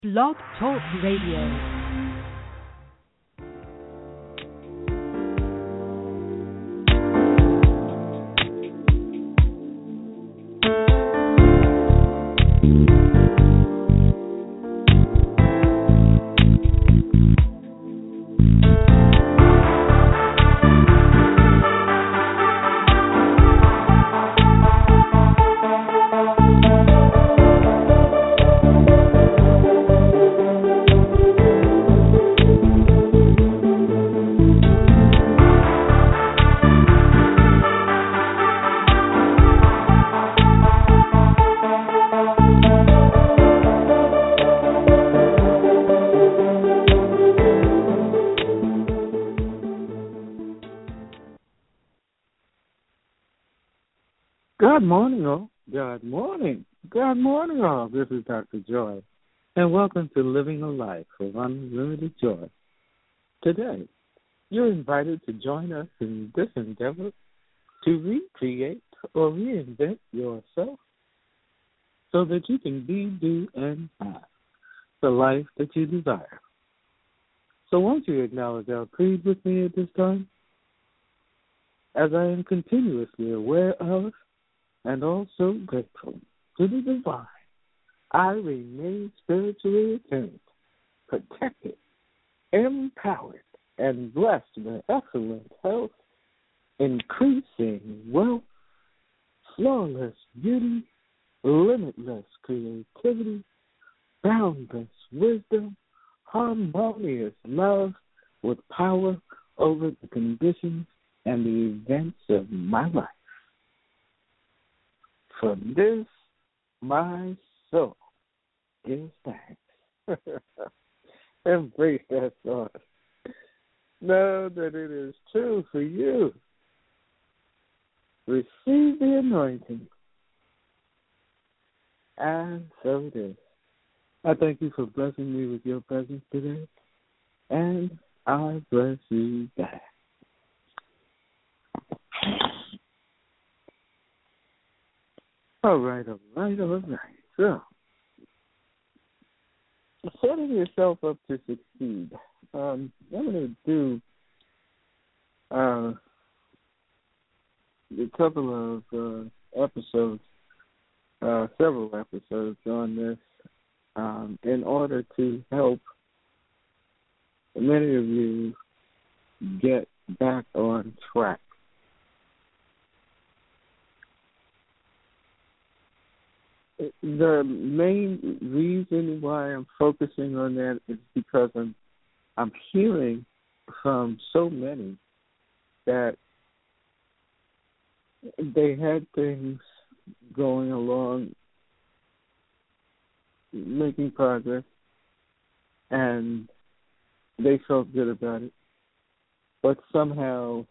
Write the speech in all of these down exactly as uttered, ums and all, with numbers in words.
Blog Talk Radio. Good morning, all. Good morning. Good morning, all. This is Doctor Joy, and welcome to Living a Life of Unlimited Joy. Today, you're invited to join us in this endeavor to recreate or reinvent yourself so that you can be, do, and have the life that you desire. So won't you acknowledge our creed with me at this time? As I am continuously aware of and also grateful to the divine, I remain spiritually attuned, protected, empowered, and blessed with excellent health, increasing wealth, flawless beauty, limitless creativity, boundless wisdom, harmonious love, with power over the conditions and the events of my life. For this, my soul gives thanks. Embrace that thought. Know that it is true for you. Receive the anointing. And so it is. I thank you for blessing me with your presence today, and I bless you back. All right, all right, all right. So, setting yourself up to succeed. Um, I'm going to do uh, a couple of uh, episodes, uh, several episodes on this um, in order to help many of you get back on track. The main reason why I'm focusing on that is because I'm I'm hearing from so many that they had things going along, making progress, and they felt good about it, but somehow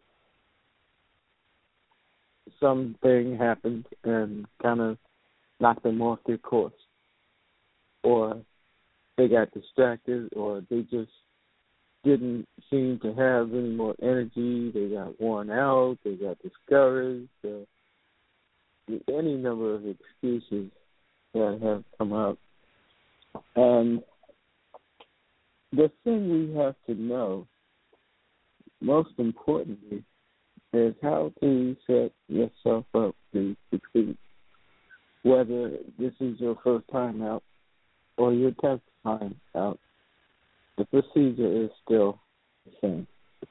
something happened and kind of knocked them off their course, or they got distracted, or they just didn't seem to have any more energy. They got worn out. They got discouraged. Uh, any number of excuses that have come up. And the thing we have to know, most importantly, is how to set yourself up to succeed. Whether this is your first time out or your tenth time out, the procedure is still the same.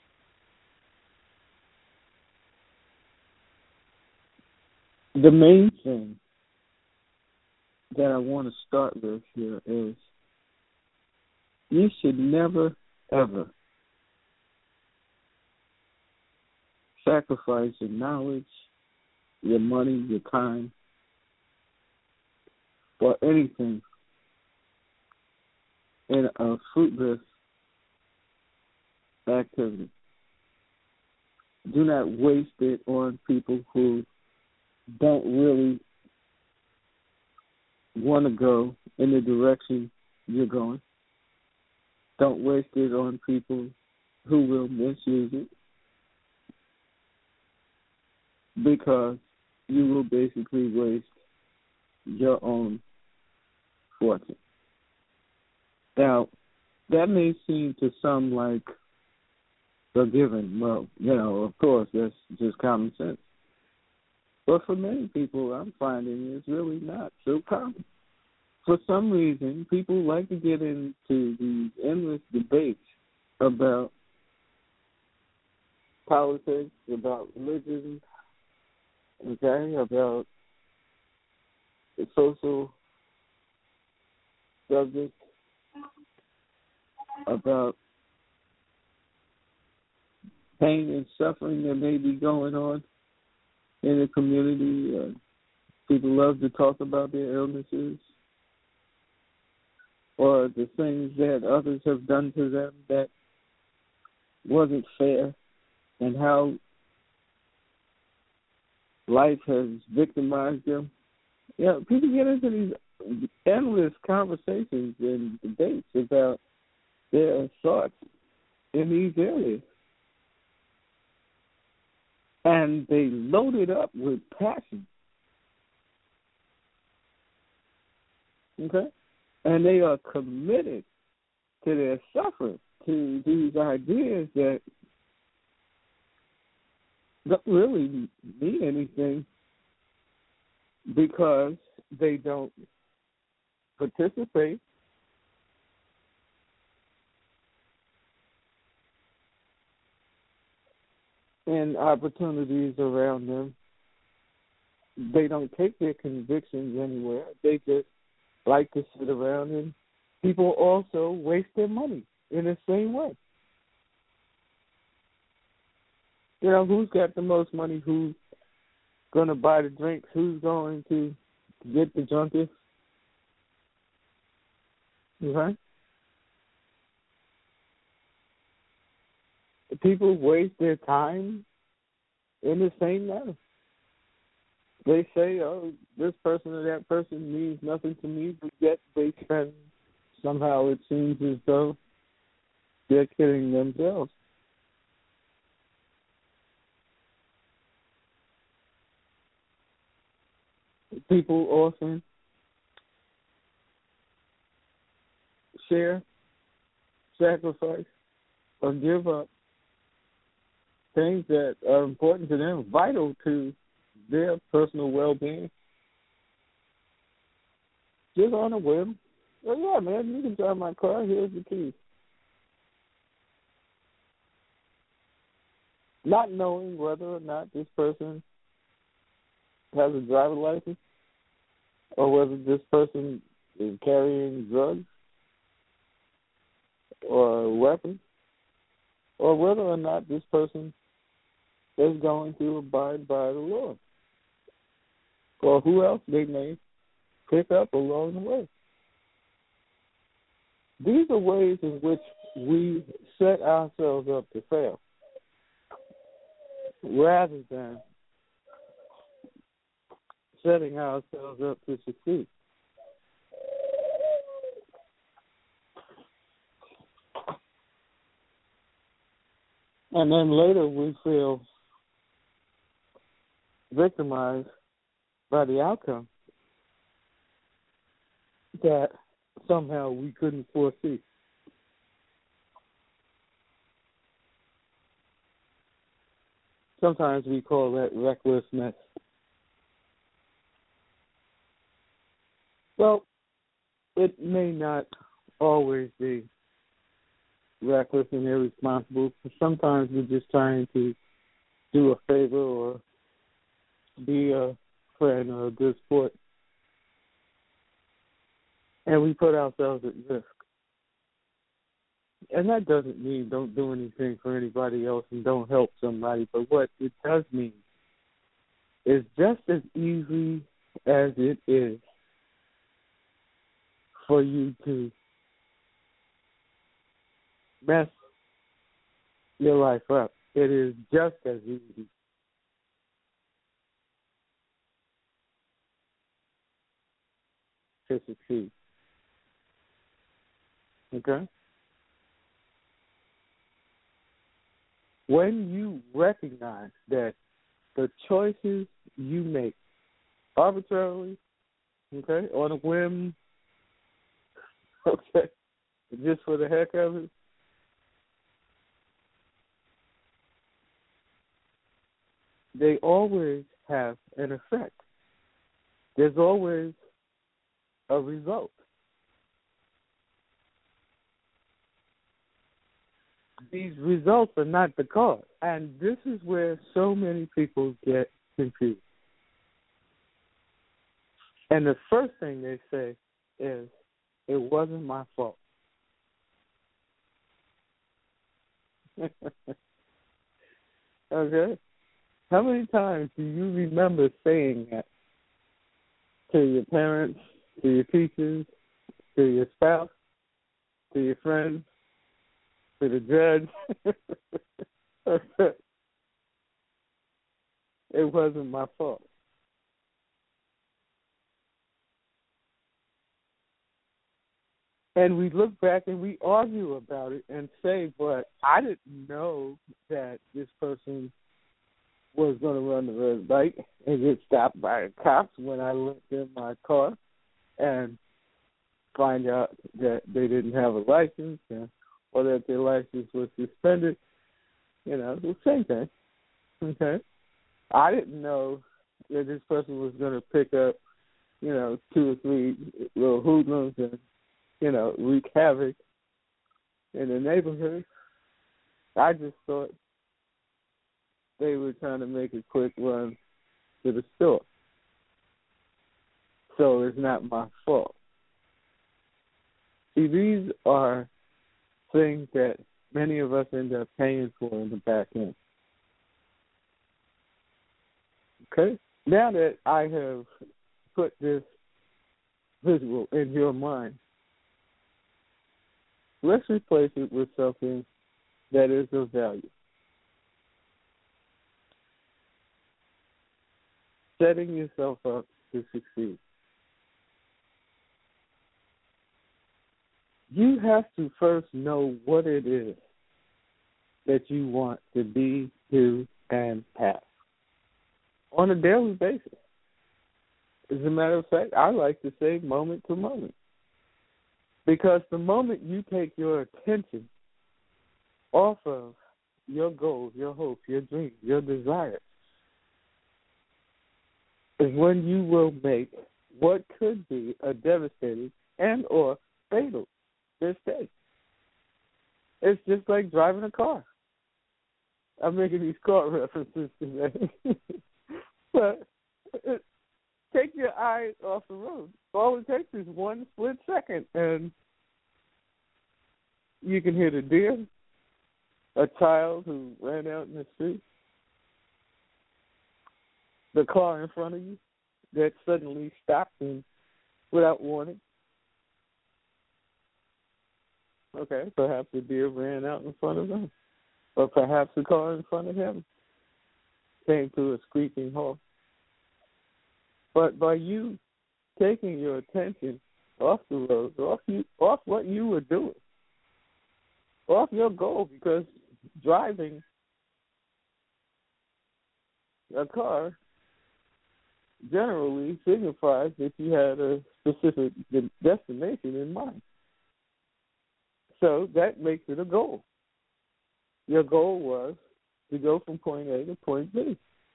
The main thing that I want to start with here is you should never, ever sacrifice your knowledge, your money, your time, or anything in a fruitless activity. Do not waste it on people who don't really want to go in the direction you're going. Don't waste it on people who will misuse it, because you will basically waste your own fortune. Now, that may seem to some like a given. Well, you know, of course, that's just common sense. But for many people, I'm finding it's really not so common. For some reason, people like to get into these endless debates about politics, about religion, okay, about the social subjects, about pain and suffering that may be going on in the community. Uh, people love to talk about their illnesses or the things that others have done to them that wasn't fair, and how life has victimized them. You know, people get into these endless conversations and debates about their thoughts in these areas. And they load it up with passion. Okay? And they are committed to their suffering, to these ideas that don't really mean anything because they don't participate in opportunities around them. They don't take their convictions anywhere. They just like to sit around, and people also waste their money in the same way. You know, who's got the most money? Who's going to buy the drinks? Who's going to get the junkets? Okay? People waste their time in the same manner. They say, oh, this person or that person means nothing to me, but yet they spend, somehow it seems as though they're kidding themselves. People often share, sacrifice, or give up things that are important to them, vital to their personal well-being, just on a whim. Oh, yeah, man, you can drive my car. Here's the keys. Not knowing whether or not this person has a driver's license or whether this person is carrying drugs or weapons, or whether or not this person is going to abide by the law, or who else they may pick up along the way. These are ways in which we set ourselves up to fail, rather than setting ourselves up to succeed. And then later we feel victimized by the outcome that somehow we couldn't foresee. Sometimes we call that recklessness. Well, it may not always be reckless and irresponsible. Sometimes we're just trying to do a favor or be a friend or a good sport, and we put ourselves at risk. And that doesn't mean don't do anything for anybody else and don't help somebody, but what it does mean is just as easy as it is for you to mess your life up, it is just as easy to succeed. Okay? When you recognize that the choices you make arbitrarily, okay, on a whim, okay, just for the heck of it, they always have an effect. There's always a result. These results are not the cause. And this is where so many people get confused. And the first thing they say is, it wasn't my fault. Okay? How many times do you remember saying that to your parents, to your teachers, to your spouse, to your friends, to the judge? It wasn't my fault. And we look back and we argue about it and say, but I didn't know that this person was going to run the red light and get stopped by the cops when I looked in my car and find out that they didn't have a license and, or that their license was suspended. You know, the same thing. Okay? I didn't know that this person was going to pick up, you know, two or three little hoodlums and, you know, wreak havoc in the neighborhood. I just thought they were trying to make a quick run to the store. So it's not my fault. See, these are things that many of us end up paying for in the back end. Okay? Now that I have put this visual in your mind, let's replace it with something that is of value. Setting yourself up to succeed. You have to first know what it is that you want to be, do, and have on a daily basis. As a matter of fact, I like to say moment to moment. Because the moment you take your attention off of your goals, your hopes, your dreams, your desires, is when you will make what could be a devastating and or fatal mistake. It's just like driving a car. I'm making these car references today. But it, take your eyes off the road. All it takes is one split second, and you can hit a deer, a child who ran out in the street, the car in front of you that suddenly stopped and without warning. Okay, perhaps the deer ran out in front of them, or perhaps the car in front of him came to a screeching halt. But by you taking your attention off the road, off you, off what you were doing, off your goal, because driving a car generally signifies that you had a specific destination in mind. So that makes it a goal. Your goal was to go from point A to point B.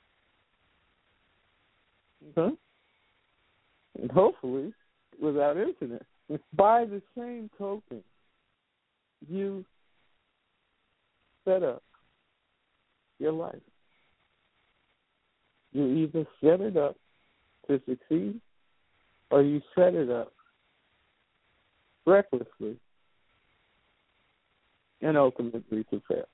Okay? And hopefully without incident. By the same token, you set up your life. You either set it up to succeed or you set it up recklessly and ultimately to fail.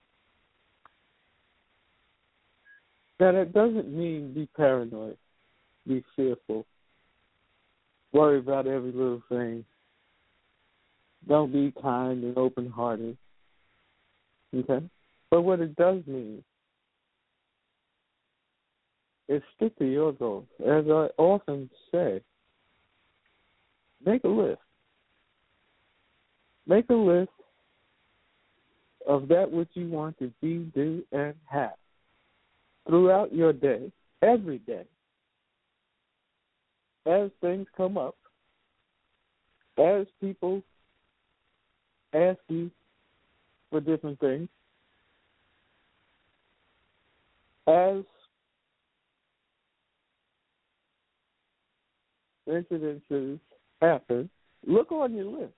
Now, that doesn't mean be paranoid, be fearful, worry about every little thing. Don't be kind and open-hearted. Okay? But what it does mean is stick to your goals. As I often say, make a list. Make a list of that which you want to be, do, and have throughout your day, every day. As things come up, as people ask you for different things. As incidences happen, look on your list.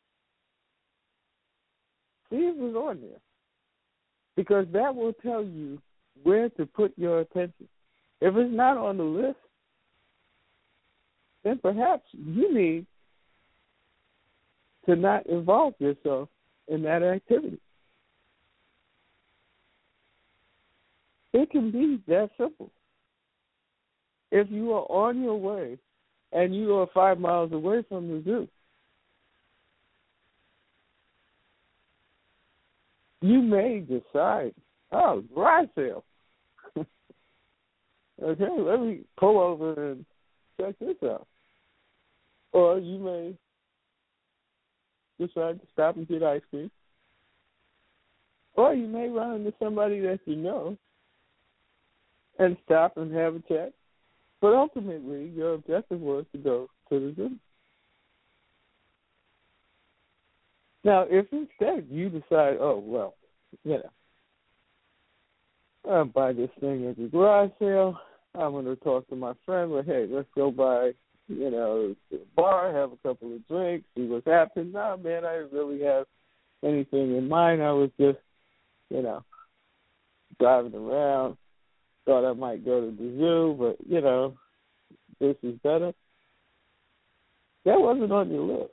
See if it's on there. Because that will tell you where to put your attention. If it's not on the list, then perhaps you need to not involve yourself in that activity. It can be that simple. If you are on your way and you are five miles away from the zoo, you may decide, oh, garage sale. Okay, let me pull over and check this out. Or you may decide to stop and get ice cream. Or you may run into somebody that you know and stop and have a chat. But ultimately, your objective was to go to the zoo. Now, if instead you decide, oh, well, you know, I'll buy this thing at the garage sale, I'm going to talk to my friend, but hey, let's go by, you know, to the bar, have a couple of drinks, see what's happening. No, man, I didn't really have anything in mind. I was just, you know, driving around, thought I might go to the zoo, but, you know, this is better. That wasn't on your list.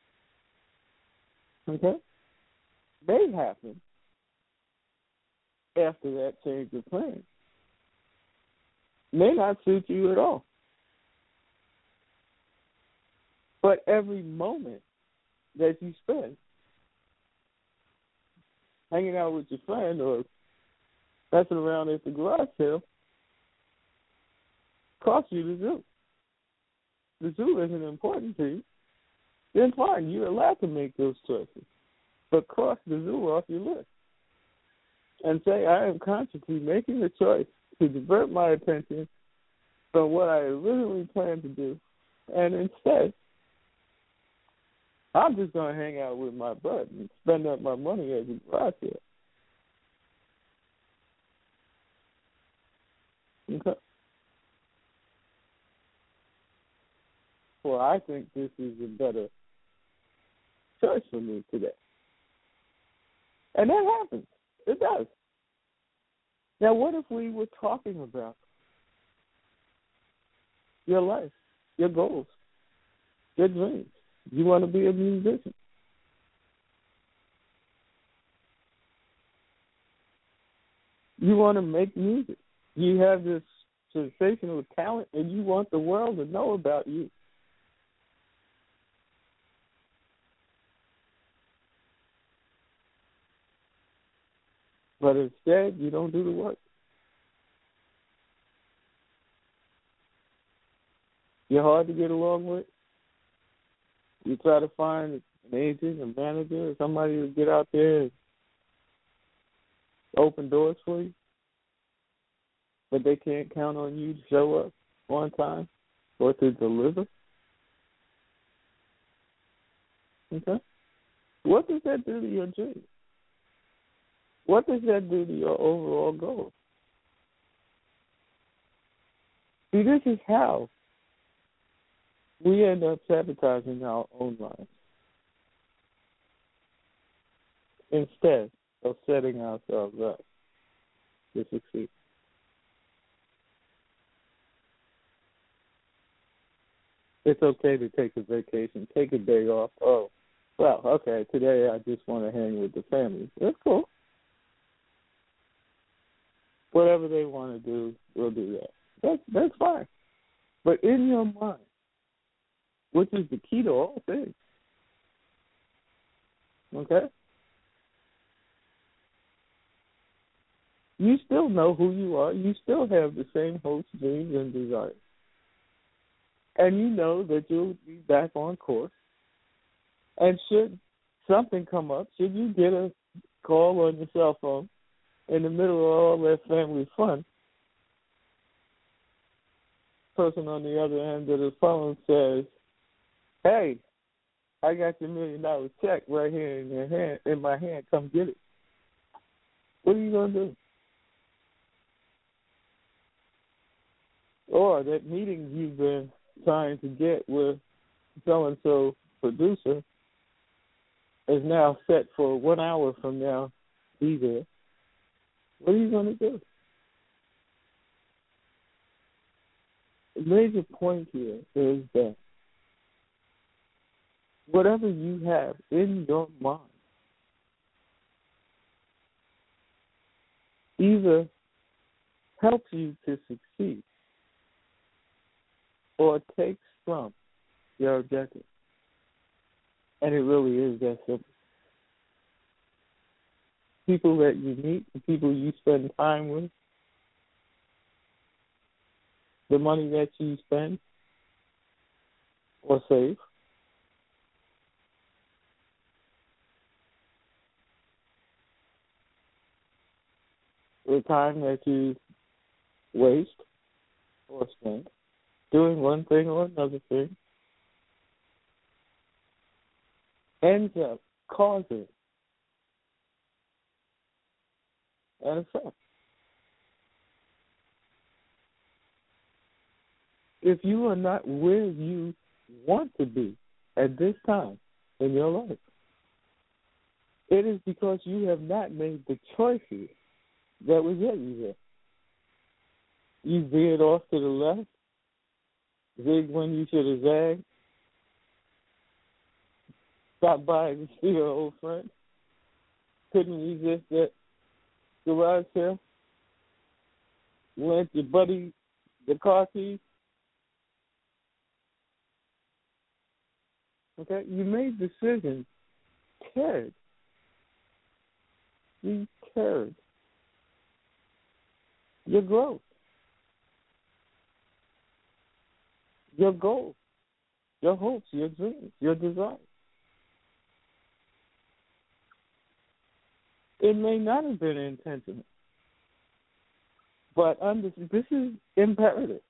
Okay? May happen after that change of plan. May not suit you at all. But every moment that you spend hanging out with your friend or messing around at the garage sale costs you the zoo. The zoo isn't important to you, then fine, you're allowed to make those choices. But cross the zoo off your list and say, I am consciously making the choice to divert my attention from what I originally planned to do, and instead, I'm just going to hang out with my bud and spend up my money as a garage sale. Okay. Well, I think this is a better choice for me today. And that happens. It does. Now, what if we were talking about your life, your goals, your dreams? You want to be a musician. You want to make music. You have this sensational talent, and you want the world to know about you. But instead, you don't do the work. You're hard to get along with. You try to find an agent, a manager, or somebody to get out there and open doors for you. But they can't count on you to show up on time or to deliver. Okay? What does that do to your dreams? What does that do to your overall goals? See, this is how we end up sabotaging our own lives instead of setting ourselves up to succeed. It's okay to take a vacation, take a day off. Oh, well, okay, today I just want to hang with the family. That's cool. Whatever they want to do, we'll do that. That's, that's fine. But in your mind, which is the key to all things, okay, you still know who you are. You still have the same hopes, dreams, and desires. And you know that you'll be back on course. And should something come up, should you get a call on your cell phone in the middle of all that family fun, person on the other end of the phone says, hey, I got your million dollar check right here in your hand, in my hand. Come get it. What are you gonna do? Or that meeting you've been trying to get with so and so producer is now set for one hour from now. Be there. What are you gonna do? The major point here is that whatever you have in your mind either helps you to succeed or takes from your objective. And it really is that simple. People that you meet, the people you spend time with, the money that you spend or save, the time that you waste or spend doing one thing or another thing ends up causing an effect. If you are not where you want to be at this time in your life, it is because you have not made the choices that will get you there. You veered off to the left, zigged when you should have zagged, stopped by to see your old friend, couldn't resist that garage sale, lent your buddy the car keys. Okay, you made decisions carried. You carried your growth, your goals, your hopes, your dreams, your desires. It may not have been intentional, but under, this is imperative.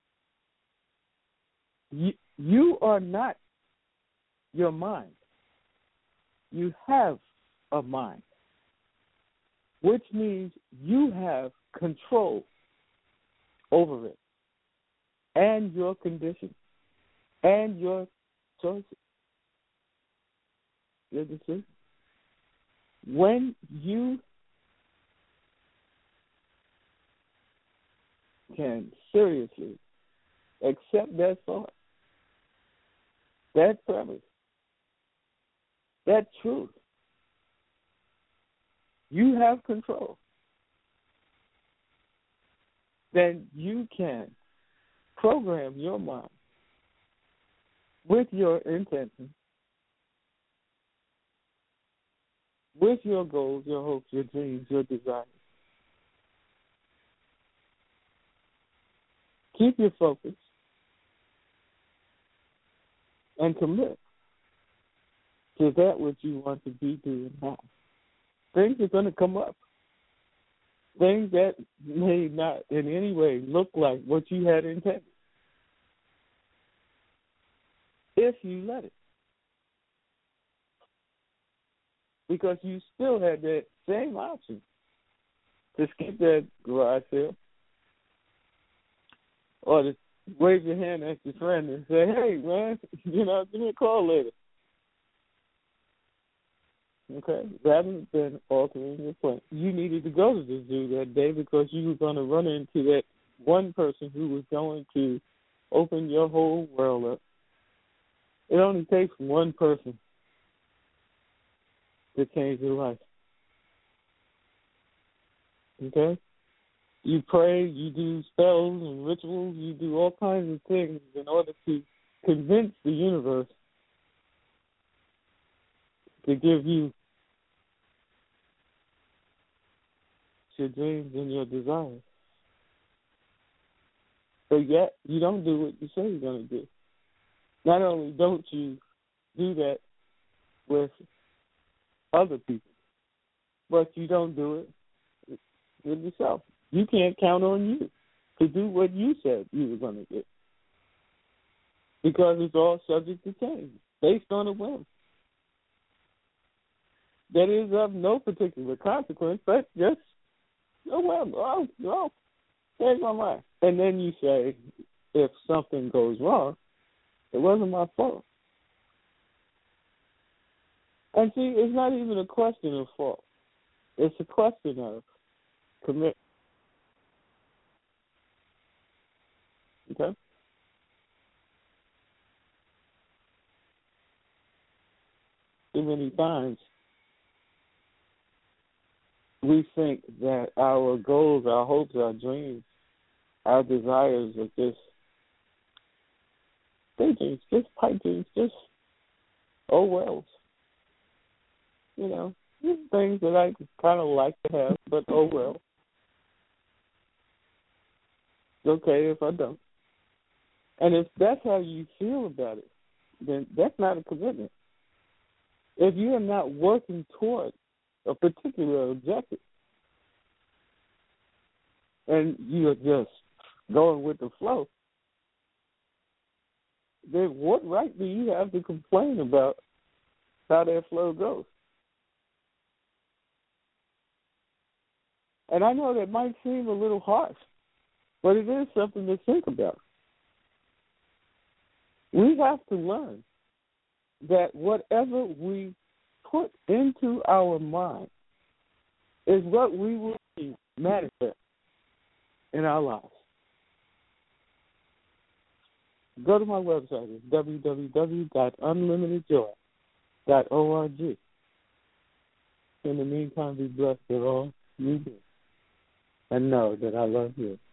You, you are not your mind. You have a mind, which means you have control over it and your condition and your choices, your decisions. When you can seriously accept that thought, that premise, that truth, you have control, then you can program your mind with your intention, with your goals, your hopes, your dreams, your desires. Keep your focus and commit to that which you want to be, do, and have. Things are going to come up. Things that may not in any way look like what you had intended. If you let it. Because you still had that same option to skip that garage sale or to wave your hand at your friend and say, hey, man, you know, give me a call later. Okay? Rather than altering your plan. You needed to go to the zoo that day because you were going to run into that one person who was going to open your whole world up. It only takes one person to change your life. Okay? You pray, you do spells and rituals, you do all kinds of things in order to convince the universe to give you your dreams and your desires. But yet, you don't do what you say you're going to do. Not only don't you do that with other people, but you don't do it with yourself. You can't count on you to do what you said you were going to do because it's all subject to change. based on a whim that is of no particular consequence, but just a whim. Oh, oh, change my mind. And then you say, if something goes wrong, it wasn't my fault. And see, it's not even a question of fault. It's a question of commitment. Okay? Too many times we think that our goals, our hopes, our dreams, our desires are just daydreams, just pipe dreams, just oh wells. You know, just things that I kind of like to have, but oh well. It's okay if I don't. And if that's how you feel about it, then that's not a commitment. If you are not working toward a particular objective and you are just going with the flow, then what right do you have to complain about how that flow goes? And I know that might seem a little harsh, but it is something to think about. We have to learn that whatever we put into our mind is what we will see manifest in our lives. Go to my website. It's w w w dot unlimited joy dot org. In the meantime, be blessed with all you do. And know that I love you.